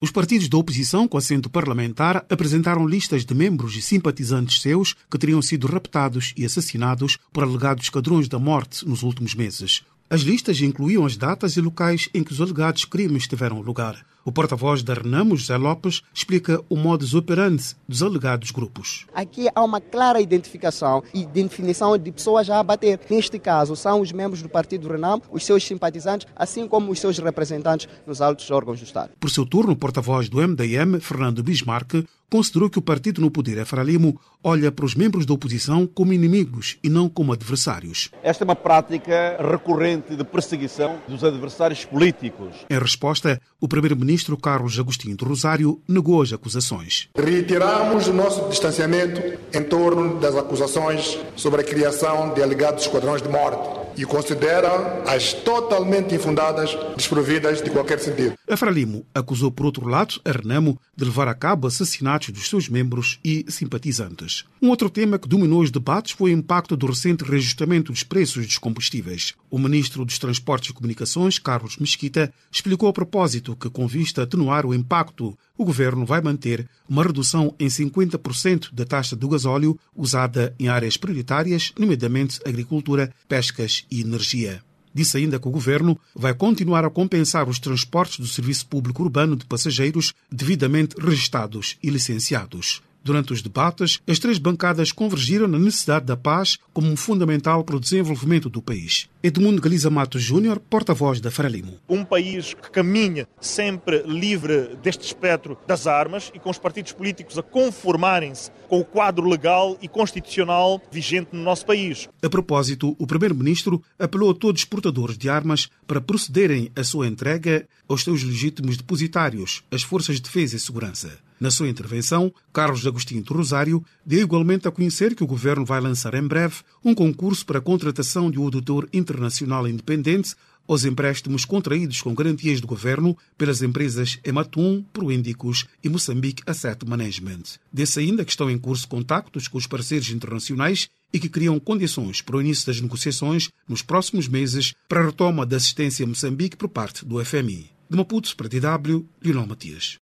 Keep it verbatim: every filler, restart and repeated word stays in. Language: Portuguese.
Os partidos da oposição com assento parlamentar apresentaram listas de membros e simpatizantes seus que teriam sido raptados e assassinados por alegados esquadrões da morte nos últimos meses. As listas incluíam as datas e locais em que os alegados crimes tiveram lugar. O porta-voz da Renamo, José Lopes, explica o modus operandi dos alegados grupos. Aqui há uma clara identificação e definição de pessoas a abater. Neste caso, são os membros do Partido Renamo, os seus simpatizantes, assim como os seus representantes nos altos órgãos do Estado. Por seu turno, o porta-voz do M D M, Fernando Bismarck, considerou que o partido no poder, a Frelimo, olha para os membros da oposição como inimigos e não como adversários. Esta é uma prática recorrente de perseguição dos adversários políticos. Em resposta, o primeiro-ministro Carlos Agostinho do Rosário negou as acusações. Reiteramos o nosso distanciamento em torno das acusações sobre a criação de alegados esquadrões de morte e considera-as totalmente infundadas, desprovidas de qualquer sentido. A Frelimo acusou, por outro lado, a Renamo de levar a cabo assassinatos dos seus membros e simpatizantes. Um outro tema que dominou os debates foi o impacto do recente reajustamento dos preços dos combustíveis. O ministro dos Transportes e Comunicações, Carlos Mesquita, explicou a propósito que, com vista a atenuar o impacto, o governo vai manter uma redução em cinquenta por cento da taxa do gasóleo usada em áreas prioritárias, nomeadamente agricultura, pescas e energia. Disse ainda que o governo vai continuar a compensar os transportes do serviço público urbano de passageiros devidamente registados e licenciados. Durante os debates, as três bancadas convergiram na necessidade da paz como um fundamental para o desenvolvimento do país. Edmundo Galiza Matos Júnior, porta-voz da Frelimo. Um país que caminha sempre livre deste espectro das armas e com os partidos políticos a conformarem-se com o quadro legal e constitucional vigente no nosso país. A propósito, o primeiro-ministro apelou a todos os portadores de armas para procederem à sua entrega aos seus legítimos depositários, as Forças de Defesa e Segurança. Na sua intervenção, Carlos Agostinho do Rosário deu igualmente a conhecer que o governo vai lançar em breve um concurso para a contratação de um auditor internacional independente aos empréstimos contraídos com garantias do governo pelas empresas Ematum, Proíndicos e Moçambique Asset Management. Desse ainda que estão em curso contactos com os parceiros internacionais e que criam condições para o início das negociações nos próximos meses para a retoma da assistência a Moçambique por parte do F M I. De Maputo, para a D W, Lionel Matias.